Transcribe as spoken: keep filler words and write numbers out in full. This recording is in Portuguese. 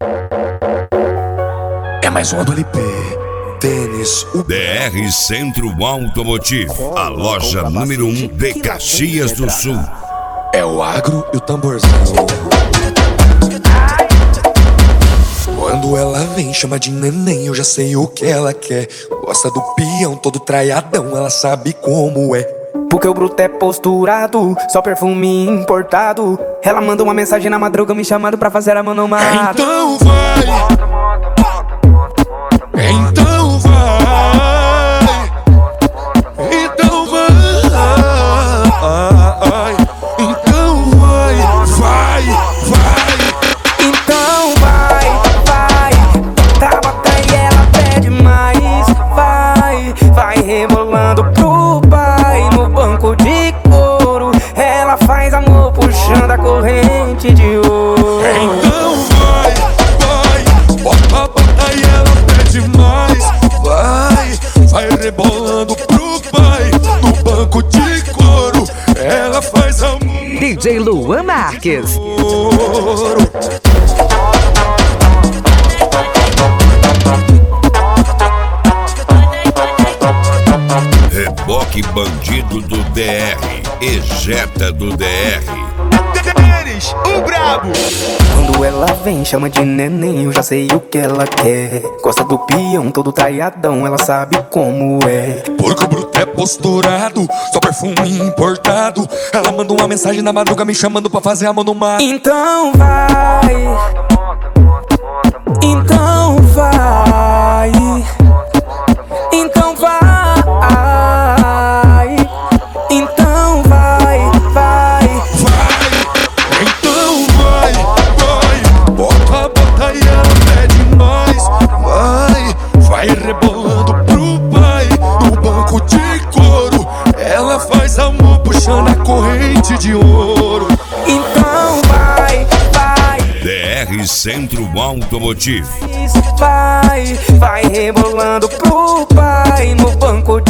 É mais uma do L P. Tênis, o D R Centro Automotivo, a loja número um de Caxias do Sul. É o agro e o tamborzão. Quando ela vem, chama de neném, eu já sei o que ela quer. Gosta do peão todo traiadão, ela sabe como é. Porque o bruto é posturado, só perfume importado. Ela manda uma mensagem na madruga me chamando pra fazer a mão no mato. Então vai, então vai, então vai, então vai, vai, vai. Então vai, vai, tá bota e ela pede mais. Vai, vai rebolando pro pai no banco de couro. Ela faz amor puxando a corrente de ouro. Então vai, vai, bota, bota e ela pede mais. Vai, vai rebolando pro pai no banco de couro. Ela faz amor. D J Luan Marques. Reboque bandido do D R, ejeta do D R. Tênis, o brabo. Quando ela vem, chama de neném, eu já sei o que ela quer. Gosta do peão todo traiadão, ela sabe como é. Porque o bruto é posturado, só perfume importado. Ela manda uma mensagem na madruga me chamando pra fazer a mão no mato. Então vai, então vai, então vai, então vai, vai. Vai, então vai, vai, bota, bota e ela pede mais. Vai, vai rebolando pro pai no banco de couro. Ela faz amor puxando a corrente de ouro. Então vai, vai, D R Centro Automotivo. vai, vai rebolando pro pai no banco